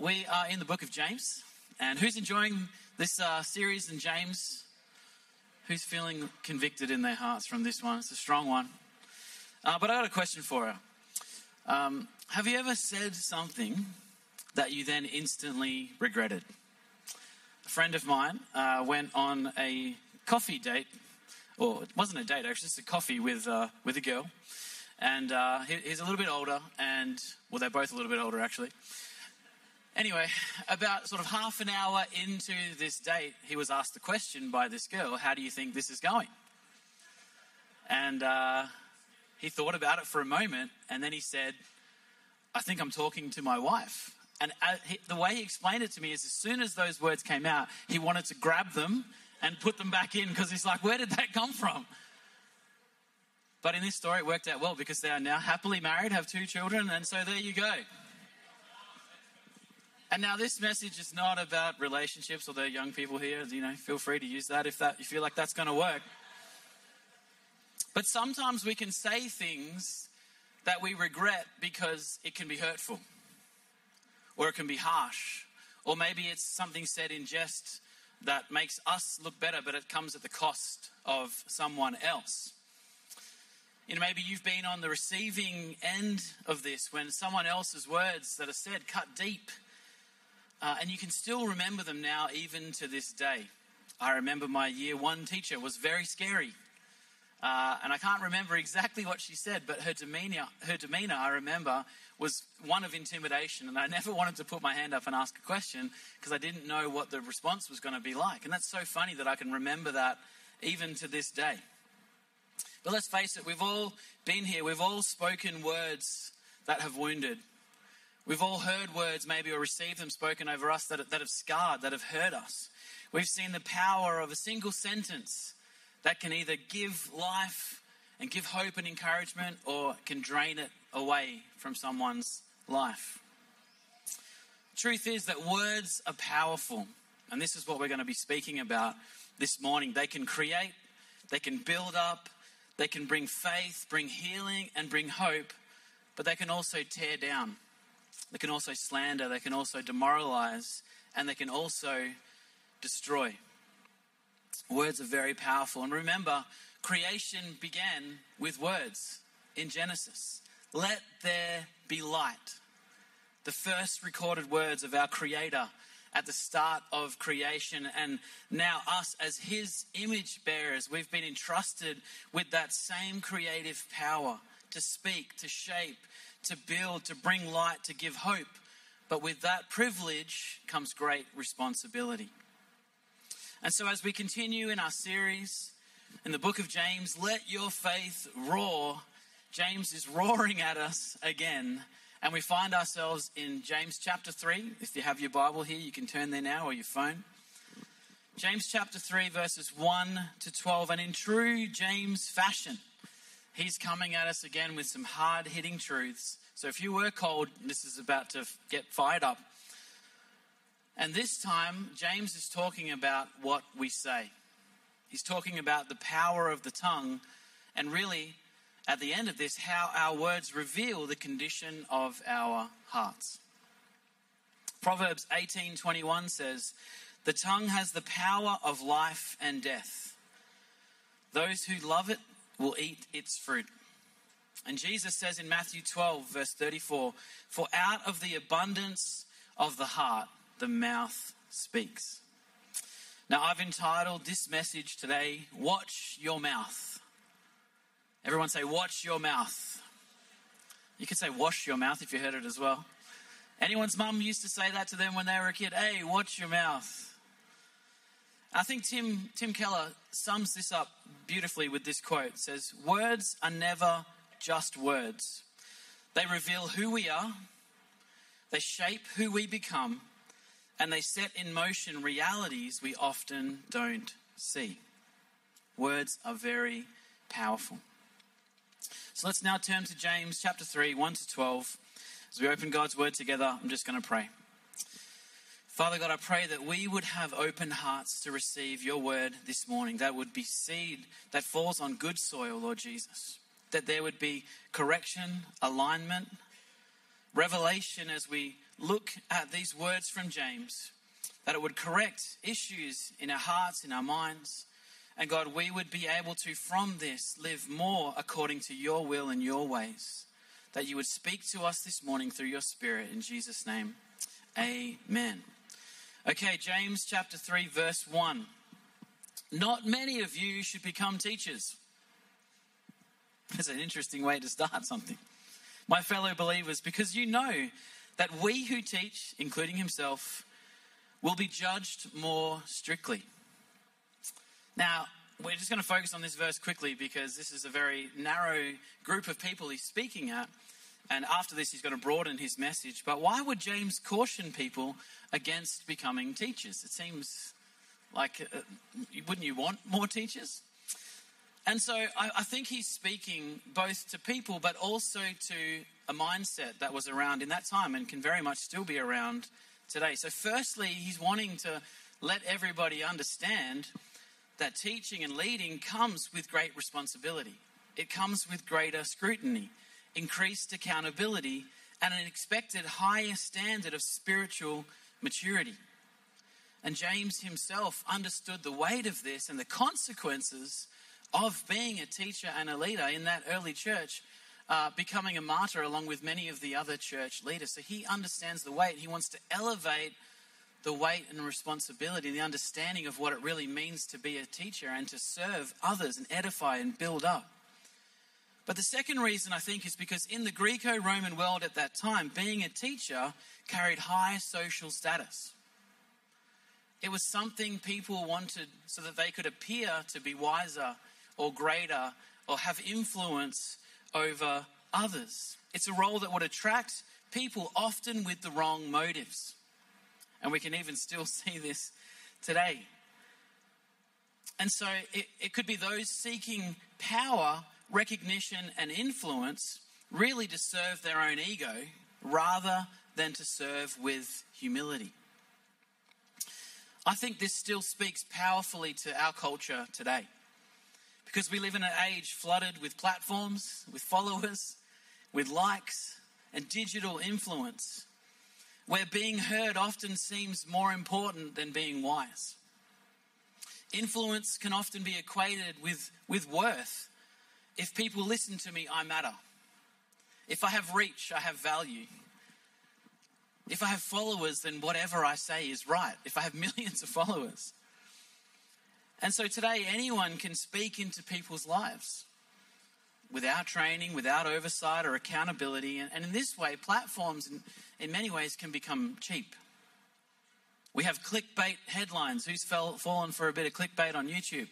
We are in the book of James. And who's enjoying this series in James? Who's feeling convicted in their hearts from this one? It's a strong one. But I got a question for you. Have you ever said something that you then instantly regretted? A friend of mine went on a coffee date, or it wasn't a date, actually, just a coffee with a girl. And he's a little bit older, well, they're both a little bit older, actually. Anyway, about sort of half an hour into this date, he was asked the question by this girl, how do you think this is going? And he thought about it for a moment, and then he said, I think I'm talking to my wife. And the way he explained it to me is as soon as those words came out, he wanted to grab them and put them back in, because he's like, where did that come from? But in this story, it worked out well, because they are now happily married, have 2 children, and so there you go. And now this message is not about relationships, although young people here, feel free to use that if you feel like that's going to work. But sometimes we can say things that we regret because it can be hurtful, or it can be harsh, or maybe it's something said in jest that makes us look better, but it comes at the cost of someone else. Maybe you've been on the receiving end of this when someone else's words that are said cut deep. And you can still remember them now, even to this day. I remember my year 1 teacher was very scary. And I can't remember exactly what she said, but her demeanor, I remember, was one of intimidation. And I never wanted to put my hand up and ask a question because I didn't know what the response was going to be like. And that's so funny that I can remember that even to this day. But let's face it, we've all been here. We've all spoken words that have wounded. We've all heard words maybe or received them spoken over us that have scarred, that have hurt us. We've seen the power of a single sentence that can either give life and give hope and encouragement, or can drain it away from someone's life. Truth is that words are powerful. And this is what we're going to be speaking about this morning. They can create, they can build up, they can bring faith, bring healing, and bring hope. But they can also tear down. They can also slander, they can also demoralize, and they can also destroy. Words are very powerful. And remember, creation began with words in Genesis. Let there be light. The first recorded words of our Creator at the start of creation. And now us as His image bearers, we've been entrusted with that same creative power to speak, to shape, to build, to bring light, to give hope. But with that privilege comes great responsibility. And so as we continue in our series in the book of James, let your faith roar. James is roaring at us again. And we find ourselves in James chapter 3. If you have your Bible here, you can turn there now, or your phone. James chapter 3, verses 1 to 12. And in true James fashion, he's coming at us again with some hard-hitting truths. So if you were cold, this is about to get fired up. And this time, James is talking about what we say. He's talking about the power of the tongue, and really, at the end of this, how our words reveal the condition of our hearts. Proverbs 18:21 says, "The tongue has the power of life and death. Those who love it will eat its fruit." And Jesus says in Matthew 12, verse 34, "For out of the abundance of the heart, the mouth speaks." Now, I've entitled this message today, "Watch Your Mouth." Everyone say, "Watch your mouth." You can say, "Wash your mouth" if you heard it as well. Anyone's mum used to say that to them when they were a kid? Hey, watch your mouth. I think Tim Keller sums this up beautifully with this quote. It says, "Words are never just words. They reveal who we are, they shape who we become, and they set in motion realities we often don't see." Words are very powerful. So let's now turn to James chapter 3, 1 to 12. As we open God's word together, I'm just going to pray. Father God, I pray that we would have open hearts to receive your word this morning. That would be seed that falls on good soil, Lord Jesus. That there would be correction, alignment, revelation as we look at these words from James, that it would correct issues in our hearts, in our minds. And God, we would be able to, from this, live more according to your will and your ways. That you would speak to us this morning through your Spirit. In Jesus' name, amen. Okay, James chapter 3, verse 1. Not many of you should become teachers. That's an interesting way to start something. My fellow believers, because you know that we who teach, including himself, will be judged more strictly. Now, we're just going to focus on this verse quickly because this is a very narrow group of people he's speaking at. And after this, he's going to broaden his message. But why would James caution people against becoming teachers? It seems like, wouldn't you want more teachers? And so I think he's speaking both to people, but also to a mindset that was around in that time and can very much still be around today. So firstly, he's wanting to let everybody understand that teaching and leading comes with great responsibility. It comes with greater scrutiny, increased accountability, and an expected higher standard of spiritual maturity. And James himself understood the weight of this and the consequences of being a teacher and a leader in that early church, becoming a martyr along with many of the other church leaders. So he understands the weight. He wants to elevate the weight and responsibility, the understanding of what it really means to be a teacher and to serve others and edify and build up. But the second reason, I think, is because in the Greco-Roman world at that time, being a teacher carried high social status. It was something people wanted so that they could appear to be wiser or greater or have influence over others. It's a role that would attract people often with the wrong motives. And we can even still see this today. And so it could be those seeking power, recognition, and influence really to serve their own ego rather than to serve with humility. I think this still speaks powerfully to our culture today because we live in an age flooded with platforms, with followers, with likes, and digital influence, where being heard often seems more important than being wise. Influence can often be equated with worth. If people listen to me, I matter. If I have reach, I have value. If I have followers, then whatever I say is right. If I have millions of followers. And so today, anyone can speak into people's lives without training, without oversight or accountability. And in this way, platforms in many ways can become cheap. We have clickbait headlines. Who's fallen for a bit of clickbait on YouTube?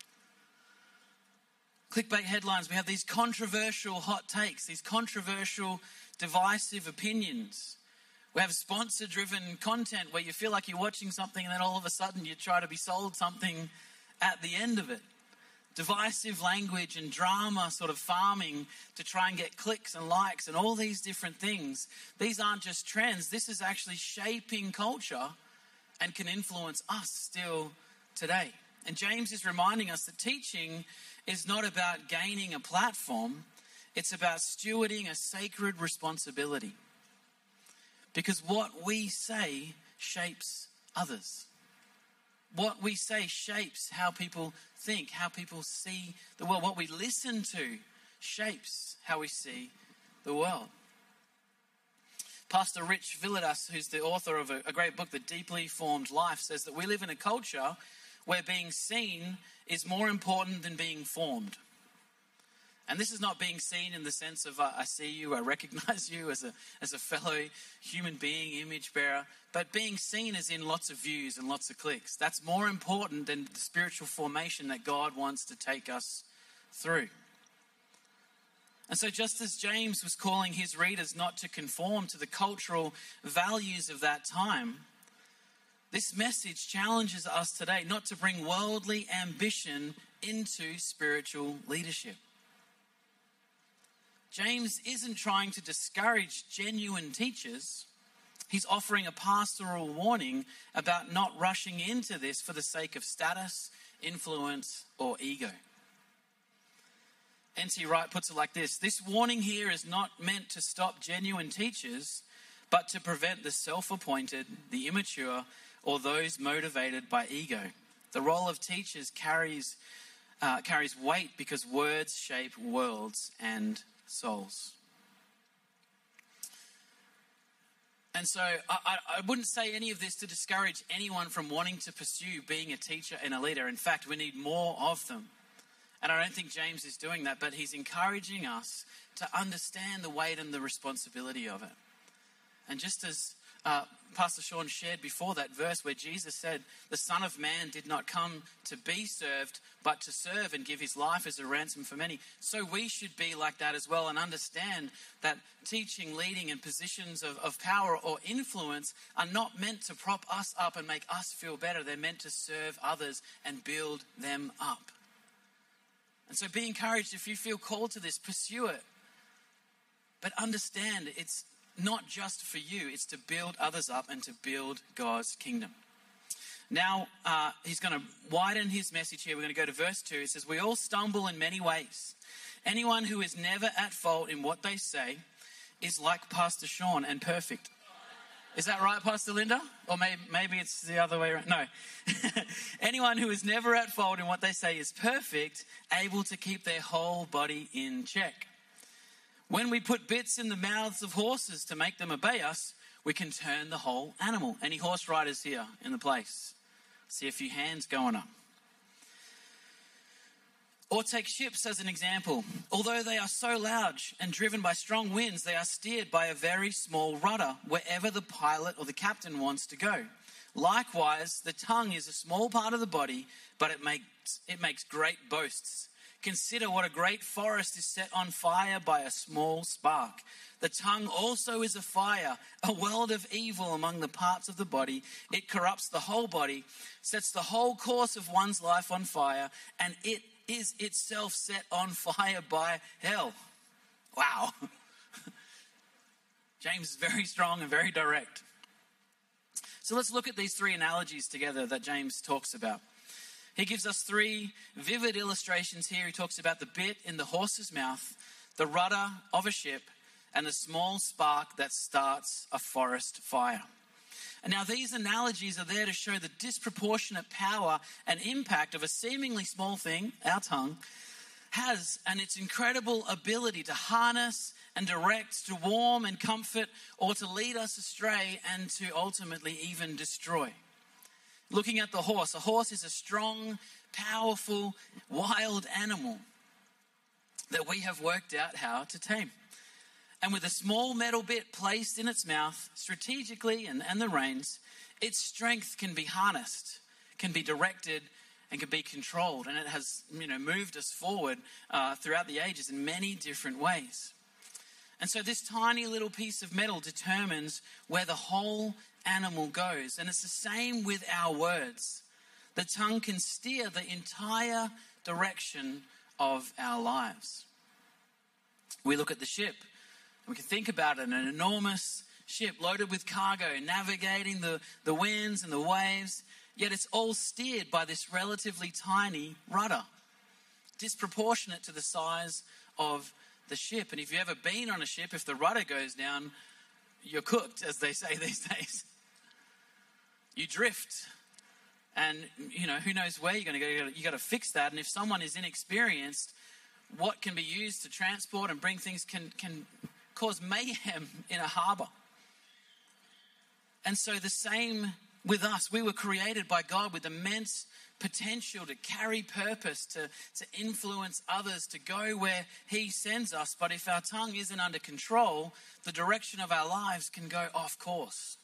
Clickbait headlines. We have these controversial hot takes, these controversial divisive opinions. We have sponsor-driven content where you feel like you're watching something and then all of a sudden you try to be sold something at the end of it. Divisive language and drama sort of farming to try and get clicks and likes and all these different things. These aren't just trends. This is actually shaping culture and can influence us still today. And James is reminding us that teaching is not about gaining a platform. It's about stewarding a sacred responsibility. Because what we say shapes others. What we say shapes how people think, how people see the world. What we listen to shapes how we see the world. Pastor Rich Villodas, who's the author of a great book, The Deeply Formed Life, says that we live in a culture where being seen is more important than being formed. And this is not being seen in the sense of I see you, I recognize you as a fellow human being, image bearer, but being seen as in lots of views and lots of clicks. That's more important than the spiritual formation that God wants to take us through. And so just as James was calling his readers not to conform to the cultural values of that time, this message challenges us today not to bring worldly ambition into spiritual leadership. James isn't trying to discourage genuine teachers. He's offering a pastoral warning about not rushing into this for the sake of status, influence, or ego. N.T. Wright puts it like this: this warning here is not meant to stop genuine teachers, but to prevent the self-appointed, the immature, or those motivated by ego. The role of teachers carries weight because words shape worlds and souls. And so I wouldn't say any of this to discourage anyone from wanting to pursue being a teacher and a leader. In fact, we need more of them. And I don't think James is doing that, but he's encouraging us to understand the weight and the responsibility of it. And just as Pastor Sean shared before, that verse where Jesus said, the Son of Man did not come to be served, but to serve and give his life as a ransom for many. So we should be like that as well, and understand that teaching, leading, and positions of power or influence are not meant to prop us up and make us feel better. They're meant to serve others and build them up. And so be encouraged if you feel called to this, pursue it. But understand it's not just for you, it's to build others up and to build God's kingdom. Now, he's going to widen his message here. We're going to go to verse 2. It says, we all stumble in many ways. Anyone who is never at fault in what they say is like Pastor Sean and perfect. Is that right, Pastor Linda? Or maybe it's the other way around. No. Anyone who is never at fault in what they say is perfect, able to keep their whole body in check. When we put bits in the mouths of horses to make them obey us, we can turn the whole animal. Any horse riders here in the place? See a few hands going up. Or take ships as an example. Although they are so large and driven by strong winds, they are steered by a very small rudder wherever the pilot or the captain wants to go. Likewise, the tongue is a small part of the body, but it makes great boasts. Consider what a great forest is set on fire by a small spark. The tongue also is a fire, a world of evil among the parts of the body. It corrupts the whole body, sets the whole course of one's life on fire, and it is itself set on fire by hell. Wow. James is very strong and very direct. So let's look at these three analogies together that James talks about. He gives us three vivid illustrations here. He talks about the bit in the horse's mouth, the rudder of a ship, and the small spark that starts a forest fire. And now these analogies are there to show the disproportionate power and impact of a seemingly small thing, our tongue, has, and its incredible ability to harness and direct, to warm and comfort, or to lead us astray and to ultimately even destroy. Looking at the horse, a horse is a strong, powerful, wild animal that we have worked out how to tame. And with a small metal bit placed in its mouth, strategically and the reins, its strength can be harnessed, can be directed, and can be controlled. And it has, moved us forward throughout the ages in many different ways. And so this tiny little piece of metal determines where the whole animal goes. And it's the same with our words. The tongue can steer the entire direction of our lives. We look at the ship. We can think about it, an enormous ship loaded with cargo, navigating the winds and the waves, yet it's all steered by this relatively tiny rudder, disproportionate to the size of the ship. And if you've ever been on a ship, if the rudder goes down, you're cooked, as they say these days. You drift, and who knows where you're going to go. You got to fix that. And if someone is inexperienced, what can be used to transport and bring things can cause mayhem in a harbor. And so the same with us. We were created by God with immense potential to carry purpose, to influence others, to go where He sends us. But if our tongue isn't under control, the direction of our lives can go off course.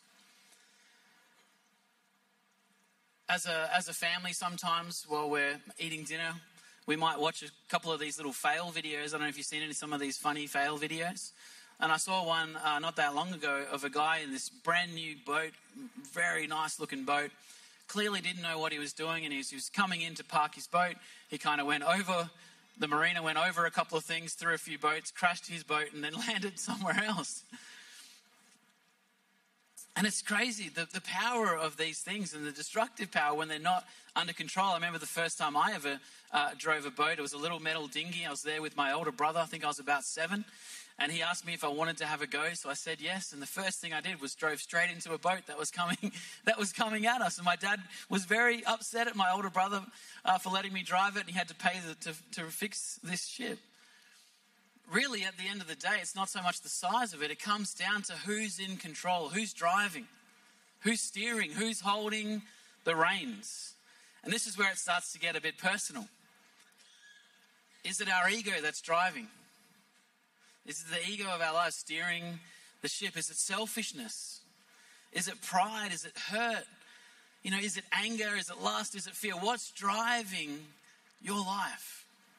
As a family, sometimes while we're eating dinner, we might watch a couple of these little fail videos. I don't know if you've seen some of these funny fail videos. And I saw one not that long ago of a guy in this brand new boat, very nice looking boat. Clearly didn't know what he was doing, and he was coming in to park his boat. He kind of went over the marina, went over a couple of things, through a few boats, crashed his boat, and then landed somewhere else. And it's crazy, the power of these things and the destructive power when they're not under control. I remember the first time I ever drove a boat. It was a little metal dinghy. I was there with my older brother. I think I was about 7. And he asked me if I wanted to have a go. So I said yes. And the first thing I did was drove straight into a boat that was coming at us. And my dad was very upset at my older brother for letting me drive it. And he had to pay to fix this ship. Really, at the end of the day, it's not so much the size of it. It comes down to who's in control, who's driving, who's steering, who's holding the reins. And this is where it starts to get a bit personal. Is it our ego that's driving? Is it the ego of our lives steering the ship? Is it selfishness? Is it pride? Is it hurt? Is it anger? Is it lust? Is it fear? What's driving your life?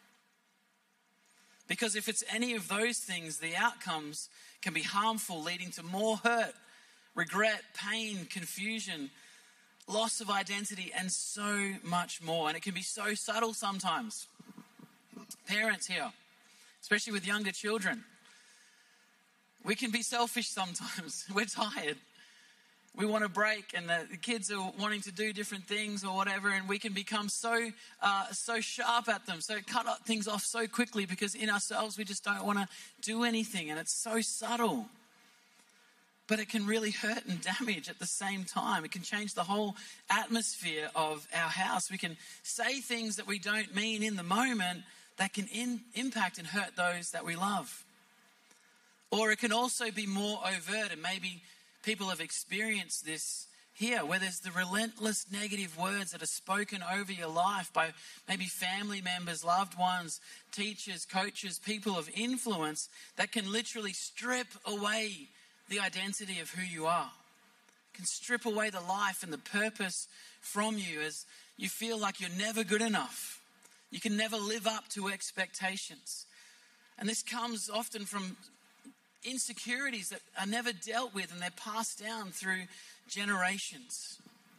Because if it's any of those things, the outcomes can be harmful, leading to more hurt, regret, pain, confusion, loss of identity, and so much more. And it can be so subtle sometimes. Parents here, especially with younger children, we can be selfish sometimes. We're tired. We want a break, and the kids are wanting to do different things or whatever, and we can become so sharp at them, so cut things off so quickly because in ourselves we just don't want to do anything, and it's so subtle. But it can really hurt and damage at the same time. It can change the whole atmosphere of our house. We can say things that we don't mean in the moment that can impact and hurt those that we love. Or it can also be more overt, and maybe people have experienced this here, where there's the relentless negative words that are spoken over your life by maybe family members, loved ones, teachers, coaches, people of influence that can literally strip away the identity of who you are. Can strip away the life and the purpose from you as you feel like you're never good enough. You can never live up to expectations. And this comes often from insecurities that are never dealt with, and they're passed down through generations.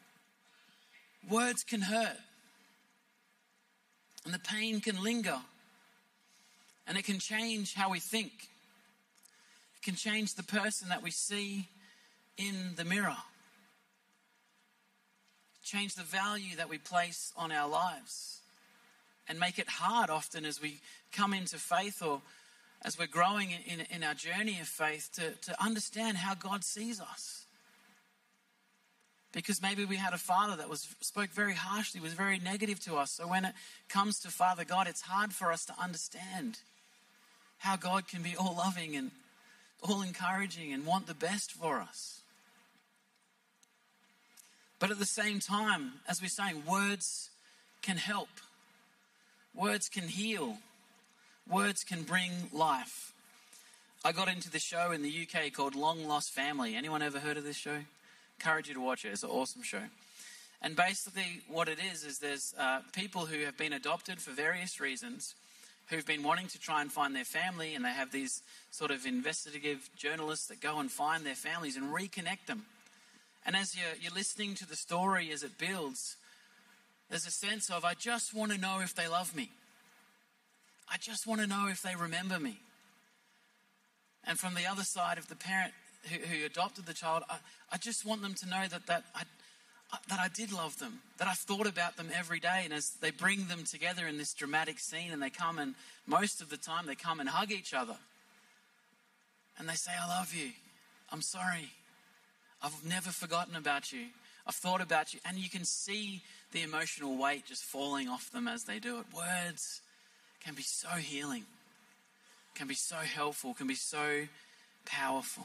Words can hurt, and the pain can linger, and it can change how we think. It can change the person that we see in the mirror, change the value that we place on our lives, and make it hard often as we come into faith or as we're growing in our journey of faith to understand how God sees us. Because maybe we had a father that spoke very harshly, was very negative to us. So when it comes to Father God, it's hard for us to understand how God can be all loving and all encouraging and want the best for us. But at the same time, as we're saying, words can help. Words can heal. Words can bring life. I got into the show in the UK called Long Lost Family. Anyone ever heard of this show? Encourage you to watch it. It's an awesome show. And basically what it is there's people who have been adopted for various reasons, who've been wanting to try and find their family, and they have these sort of investigative journalists that go and find their families and reconnect them. And as you're listening to the story as it builds, there's a sense of, I just want to know if they love me. I just want to know if they remember me. And from the other side of the parent who adopted the child, I just want them to know that I did love them, that I've thought about them every day. And as they bring them together in this dramatic scene, and they come and most of the time they come and hug each other. And they say, I love you. I'm sorry. I've never forgotten about you. I've thought about you. And you can see the emotional weight just falling off them as they do it. Words can be so healing, can be so helpful, can be so powerful.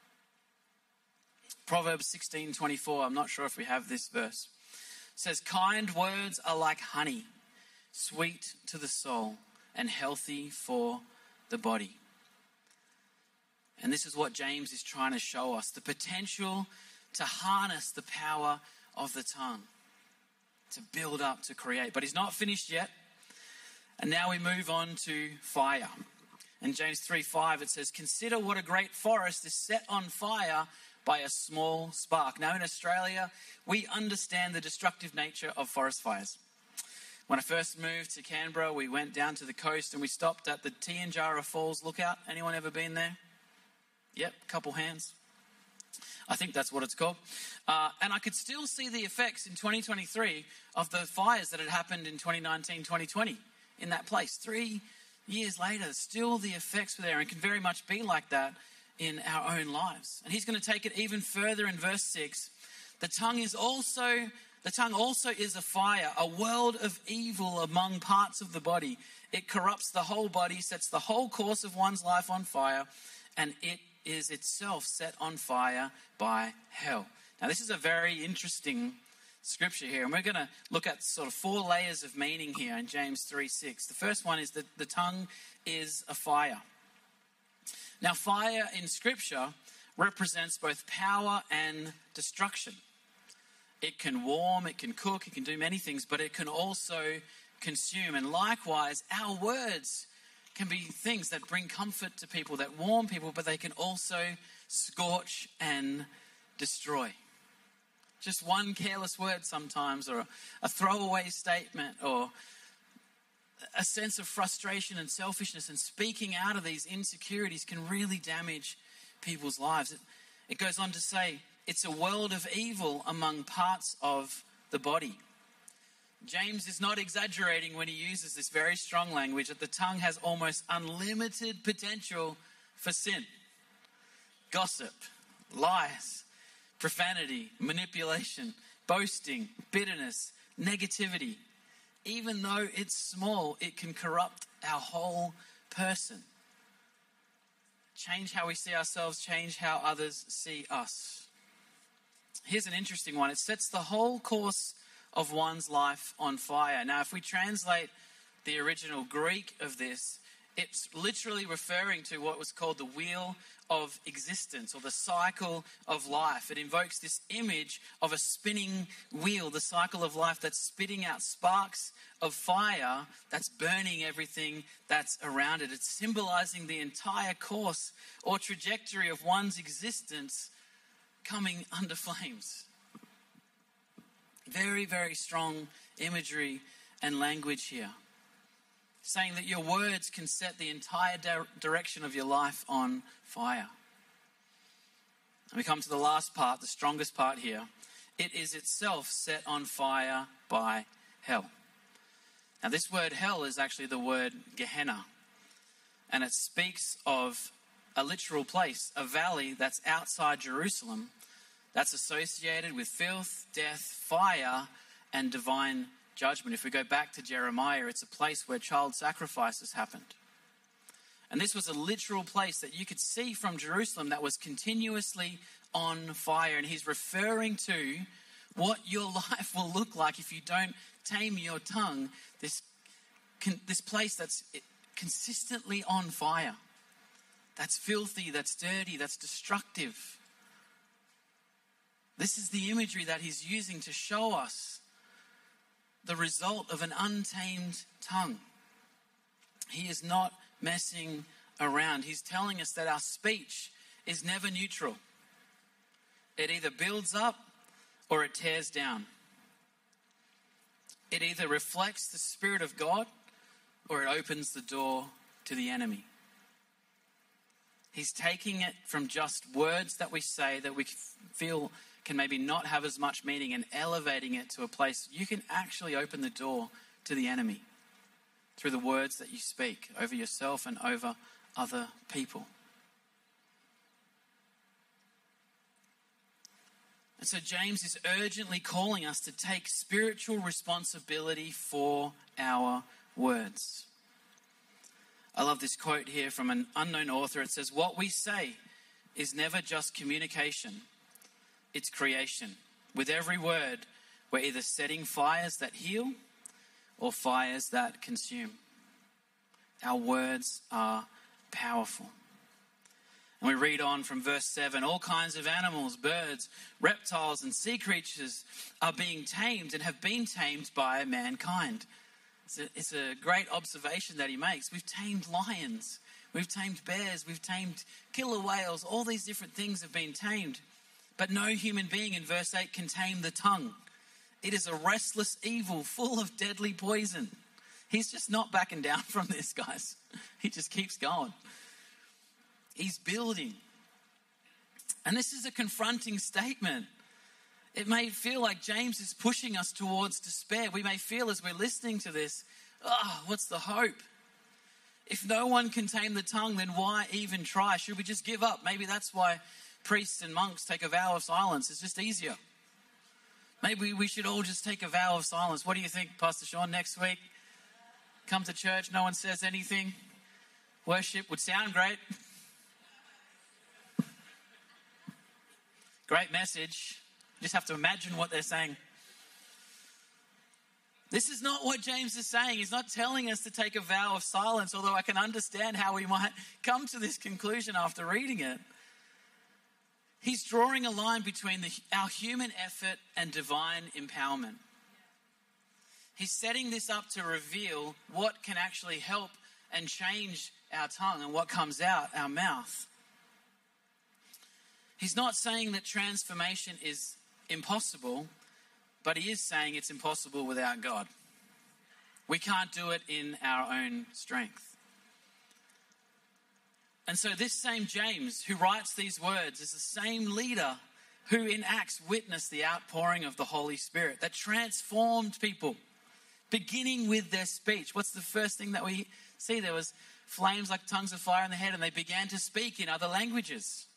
Proverbs 16:24, I'm not sure if we have this verse, says, kind words are like honey, sweet to the soul and healthy for the body. And this is what James is trying to show us, the potential to harness the power of the tongue, to build up, to create. But he's not finished yet. And now we move on to fire. In James 3:5 it says, consider what a great forest is set on fire by a small spark. Now in Australia, we understand the destructive nature of forest fires. When I first moved to Canberra, we went down to the coast and we stopped at the Tianjara Falls lookout. Anyone ever been there? Yep, couple hands. I think that's what it's called. And I could still see the effects in 2023 of the fires that had happened in 2019, 2020 in that place. 3 years later, still the effects were there, and can very much be like that in our own lives. And he's going to take it even further in verse 6. The tongue also is a fire, a world of evil among parts of the body. It corrupts the whole body, sets the whole course of one's life on fire, and it is itself set on fire by hell. Now, this is a very interesting scripture here, and we're going to look at sort of 4 layers of meaning here in James 3:6. The first one is that the tongue is a fire. Now, fire in scripture represents both power and destruction. It can warm, it can cook, it can do many things, but it can also consume. And likewise, our words can be things that bring comfort to people, that warm people, but they can also scorch and destroy. Just one careless word sometimes, or a throwaway statement, or a sense of frustration and selfishness and speaking out of these insecurities can really damage people's lives. It goes on to say, it's a world of evil among parts of the body. James is not exaggerating when he uses this very strong language that the tongue has almost unlimited potential for sin. Gossip, lies, profanity, manipulation, boasting, bitterness, negativity. Even though it's small, it can corrupt our whole person. Change how we see ourselves, change how others see us. Here's an interesting one. It sets the whole course of one's life on fire. Now, if we translate the original Greek of this, it's literally referring to what was called the wheel of existence, or the cycle of life. It invokes this image of a spinning wheel, the cycle of life that's spitting out sparks of fire that's burning everything that's around it. It's symbolizing the entire course or trajectory of one's existence coming under flames. Very, very strong imagery and language here, saying that your words can set the entire direction of your life on fire. And we come to the last part, the strongest part here. It is itself set on fire by hell. Now, this word hell is actually the word Gehenna, and it speaks of a literal place, a valley that's outside Jerusalem, that's associated with filth, death, fire, and divine judgment. If we go back to Jeremiah, it's a place where child sacrifices happened. And this was a literal place that you could see from Jerusalem that was continuously on fire. And he's referring to what your life will look like if you don't tame your tongue. This place that's consistently on fire. That's filthy, that's dirty, that's destructive. This is the imagery that he's using to show us the result of an untamed tongue. He is not messing around. He's telling us that our speech is never neutral. It either builds up or it tears down. It either reflects the Spirit of God or it opens the door to the enemy. He's taking it from just words that we say that we feel can maybe not have as much meaning, and elevating it to a place you can actually open the door to the enemy through the words that you speak over yourself and over other people. And so James is urgently calling us to take spiritual responsibility for our words. I love this quote here from an unknown author. It says, "What we say is never just communication. It's creation. With every word, we're either setting fires that heal or fires that consume. Our words are powerful." And we read on from verse 7, all kinds of animals, birds, reptiles, and sea creatures are being tamed and have been tamed by mankind. It's a great observation that he makes. We've tamed lions, we've tamed bears, we've tamed killer whales. All these different things have been tamed. But no human being, in verse 8, can tame the tongue. It is a restless evil full of deadly poison. He's just not backing down from this, guys. He just keeps going. He's building And this is a confronting statement. It may feel like James is pushing us towards despair. We may feel as we're listening to this, what's the hope? If no one can tame the tongue, then why even try? Should we just give up? Maybe that's why priests and monks take a vow of silence. It's just easier. Maybe we should all just take a vow of silence. What do you think, Pastor Sean, next week? Come to church, no one says anything. Worship would sound great. Great message. You just have to imagine what they're saying. This is not what James is saying. He's not telling us to take a vow of silence, although I can understand how we might come to this conclusion after reading it. He's drawing a line between our human effort and divine empowerment. He's setting this up to reveal what can actually help and change our tongue and what comes out our mouth. He's not saying that transformation is impossible, but he is saying it's impossible without God. We can't do it in our own strength. And so this same James who writes these words is the same leader who in Acts witnessed the outpouring of the Holy Spirit that transformed people, beginning with their speech. What's the first thing that we see? There was flames like tongues of fire in the head, and they began to speak in other languages.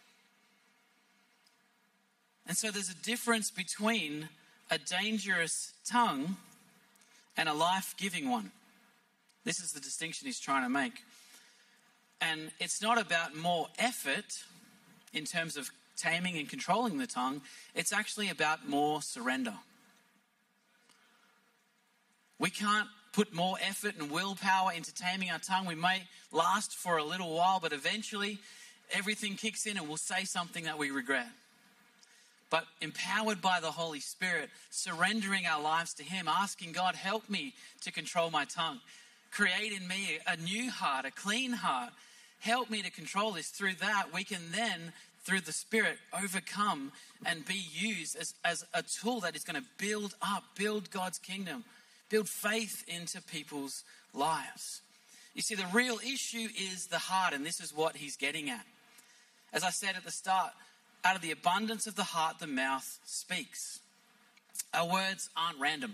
And so there's a difference between a dangerous tongue and a life-giving one. This is the distinction he's trying to make. And it's not about more effort in terms of taming and controlling the tongue. It's actually about more surrender. We can't put more effort and willpower into taming our tongue. We may last for a little while, but eventually everything kicks in and we'll say something that we regret. But empowered by the Holy Spirit, surrendering our lives to Him, asking God, help me to control my tongue. Create in me a new heart, a clean heart. Help me to control this. Through that, we can then, through the Spirit, overcome and be used as a tool that is going to build God's kingdom, build faith into people's lives. You see, the real issue is the heart, and this is what he's getting at. As I said at the start, out of the abundance of the heart, the mouth speaks. Our words aren't random.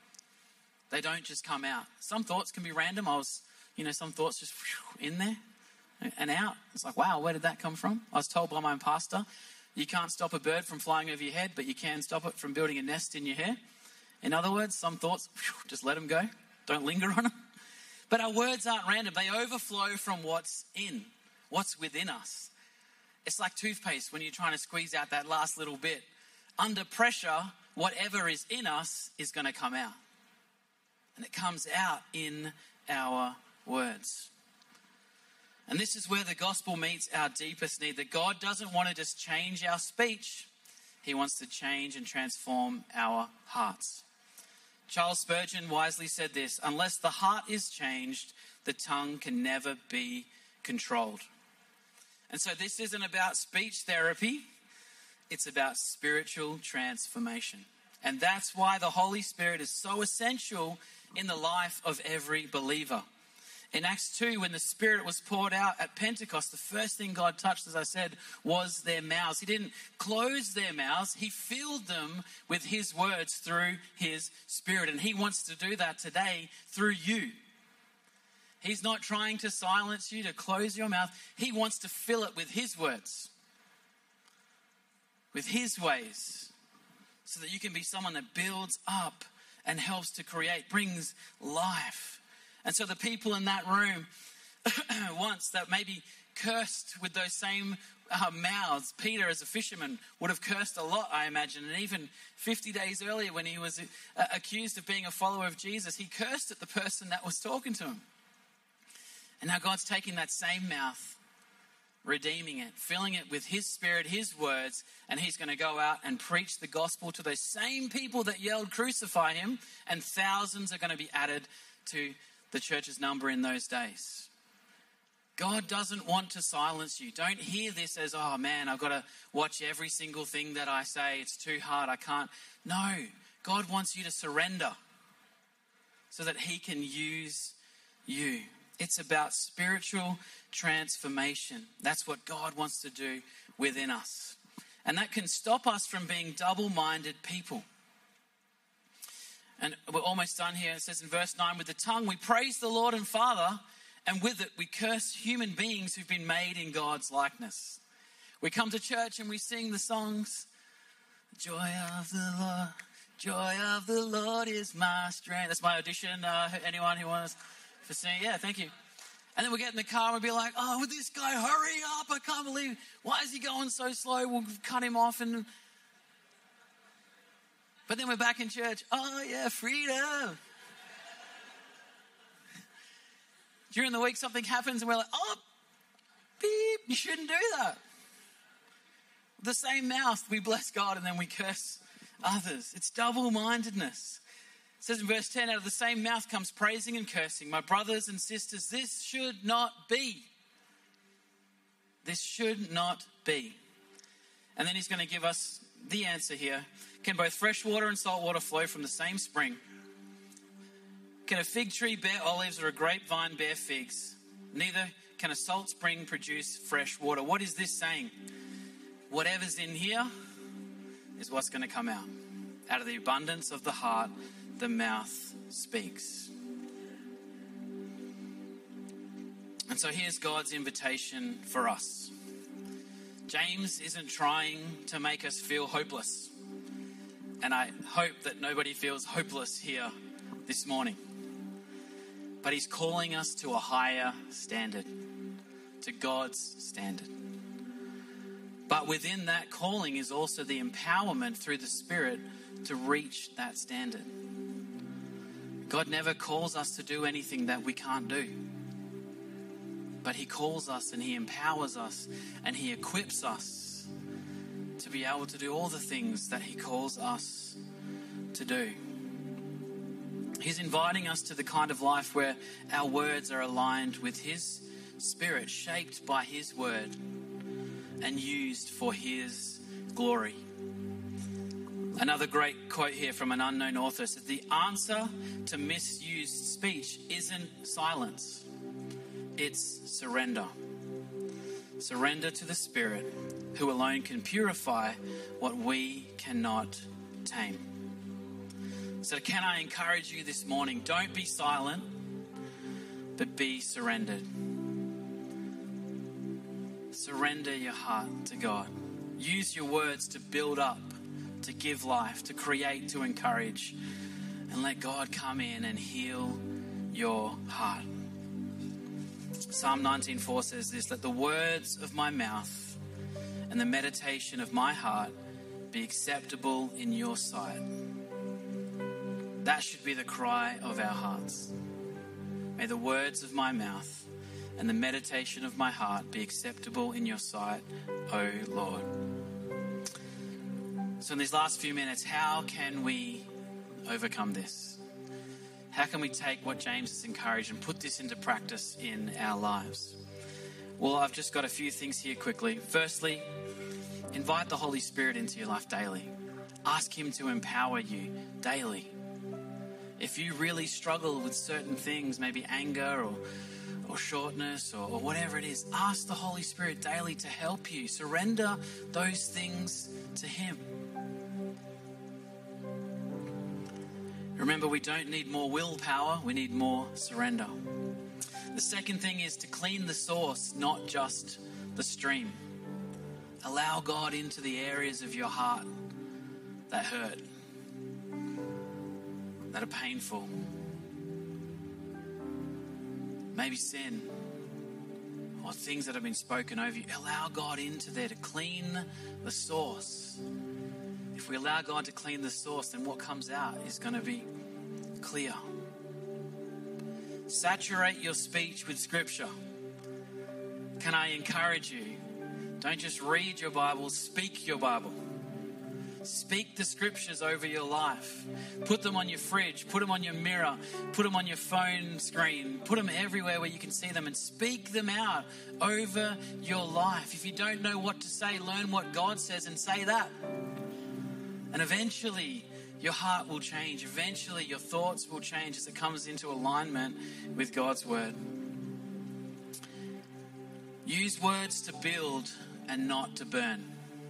They don't just come out. Some thoughts can be random. Some thoughts just in there and out. It's like, wow, where did that come from? I was told by my pastor, you can't stop a bird from flying over your head, but you can stop it from building a nest in your hair. In other words, some thoughts, just let them go. Don't linger on them. But our words aren't random. They overflow from what's within us. It's like toothpaste when you're trying to squeeze out that last little bit. Under pressure, whatever is in us is going to come out. And it comes out in our words. And this is where the gospel meets our deepest need, that God doesn't want to just change our speech. He wants to change and transform our hearts. Charles Spurgeon wisely said this, unless the heart is changed, the tongue can never be controlled. And so this isn't about speech therapy. It's about spiritual transformation. And that's why the Holy Spirit is so essential in the life of every believer. In Acts 2, when the Spirit was poured out at Pentecost, the first thing God touched, as I said, was their mouths. He didn't close their mouths. He filled them with His words through His Spirit. And He wants to do that today through you. He's not trying to silence you, to close your mouth. He wants to fill it with His words, with His ways, so that you can be someone that builds up and helps to create, brings life. And so the people in that room once that maybe cursed with those same mouths, Peter as a fisherman would have cursed a lot, I imagine. And even 50 days earlier when he was accused of being a follower of Jesus, he cursed at the person that was talking to him. And now God's taking that same mouth, redeeming it, filling it with His Spirit, His words, and He's going to go out and preach the gospel to those same people that yelled, crucify Him, and thousands are going to be added to the church's number in those days. God doesn't want to silence you. Don't hear this as, oh man, I've got to watch every single thing that I say. It's too hard. I can't. No, God wants you to surrender so that He can use you. It's about spiritual transformation. That's what God wants to do within us. And that can stop us from being double-minded people. And we're almost done here. It says in verse 9, with the tongue we praise the Lord and Father, and with it we curse human beings who've been made in God's likeness. We come to church and we sing the songs. Joy of the Lord is my strength. That's my audition. Anyone who wants to sing? Yeah, thank you. And then we get in the car and we'll be like, oh, will this guy hurry up? I can't believe, why is he going so slow? We'll cut him off. But then we're back in church. Oh, yeah, freedom. During the week, something happens and we're like, oh, beep, you shouldn't do that. The same mouth, we bless God and then we curse others. It's double-mindedness. It says in verse 10, out of the same mouth comes praising and cursing. My brothers and sisters, this should not be. This should not be. And then he's going to give us the answer here. Can both fresh water and salt water flow from the same spring? Can a fig tree bear olives or a grapevine bear figs? Neither can a salt spring produce fresh water. What is this saying? Whatever's in here is what's going to come out. Out of the abundance of the heart, the mouth speaks. And so here's God's invitation for us. James isn't trying to make us feel hopeless. And I hope that nobody feels hopeless here this morning. But he's calling us to a higher standard, to God's standard. But within that calling is also the empowerment through the Spirit to reach that standard. God never calls us to do anything that we can't do. But he calls us and he empowers us and he equips us to be able to do all the things that he calls us to do. He's inviting us to the kind of life where our words are aligned with his Spirit, shaped by his word and used for his glory. Another great quote here from an unknown author says, the answer to misused speech isn't silence, it's surrender. Surrender to the Spirit, who alone can purify what we cannot tame. So can I encourage you this morning, don't be silent, but be surrendered. Surrender your heart to God. Use your words to build up, to give life, to create, to encourage, and let God come in and heal your heart. Psalm 19:4 says this, let the words of my mouth and the meditation of my heart be acceptable in your sight. That should be the cry of our hearts. May the words of my mouth and the meditation of my heart be acceptable in your sight, O Lord. So in these last few minutes, how can we overcome this? How can we take what James has encouraged and put this into practice in our lives? Well, I've just got a few things here quickly. Firstly, invite the Holy Spirit into your life daily. Ask him to empower you daily. If you really struggle with certain things, maybe anger or shortness or whatever it is, ask the Holy Spirit daily to help you. Surrender those things to him. Remember, we don't need more willpower, we need more surrender. The second thing is to clean the source, not just the stream. Allow God into the areas of your heart that hurt, that are painful. Maybe sin or things that have been spoken over you. Allow God into there to clean the source. If we allow God to clean the source, then what comes out is going to be clear. Saturate your speech with Scripture. Can I encourage you? Don't just read your Bible, speak your Bible. Speak the Scriptures over your life. Put them on your fridge, put them on your mirror, put them on your phone screen, put them everywhere where you can see them and speak them out over your life. If you don't know what to say, learn what God says and say that. And eventually your heart will change. Eventually your thoughts will change as it comes into alignment with God's word. Use words to build and not to burn.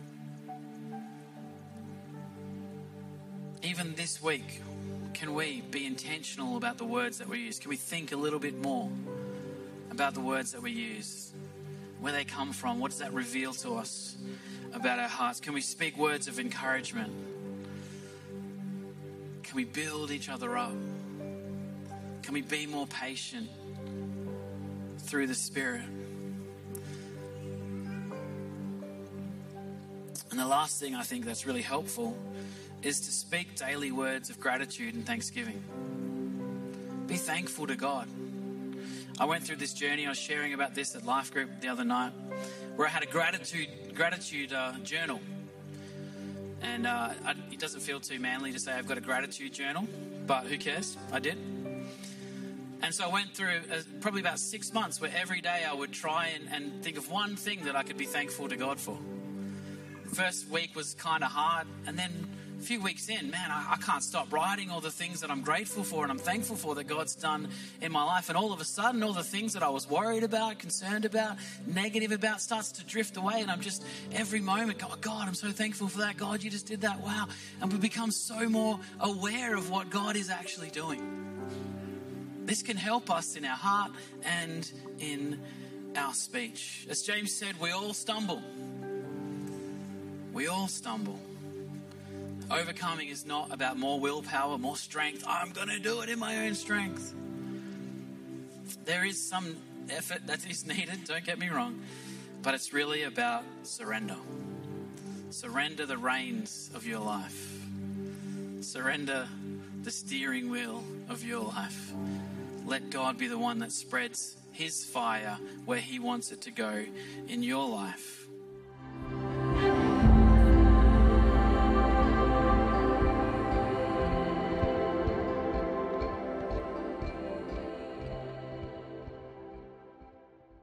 Even this week, can we be intentional about the words that we use? Can we think a little bit more about the words that we use? Where they come from? What does that reveal to us about our hearts? Can we speak words of encouragement? Can we build each other up? Can we be more patient through the Spirit? And the last thing I think that's really helpful is to speak daily words of gratitude and thanksgiving. Be thankful to God. I went through this journey. I was sharing about this at Life Group the other night, where I had a gratitude journal. And it doesn't feel too manly to say I've got a gratitude journal, but who cares? I did. And so I went through probably about 6 months where every day I would try and think of one thing that I could be thankful to God for. The first week was kind of hard, and then a few weeks in, man, I can't stop writing all the things that I'm grateful for and I'm thankful for that God's done in my life. And all of a sudden, all the things that I was worried about, concerned about, negative about, starts to drift away. And I'm just, every moment, God, I'm so thankful for that. God, you just did that. Wow. And we become so more aware of what God is actually doing. This can help us in our heart and in our speech. As James said, we all stumble. We all stumble. Overcoming is not about more willpower, more strength. I'm going to do it in my own strength. There is some effort that is needed, don't get me wrong, but it's really about surrender. Surrender the reins of your life. Surrender the steering wheel of your life. Let God be the one that spreads his fire where he wants it to go in your life.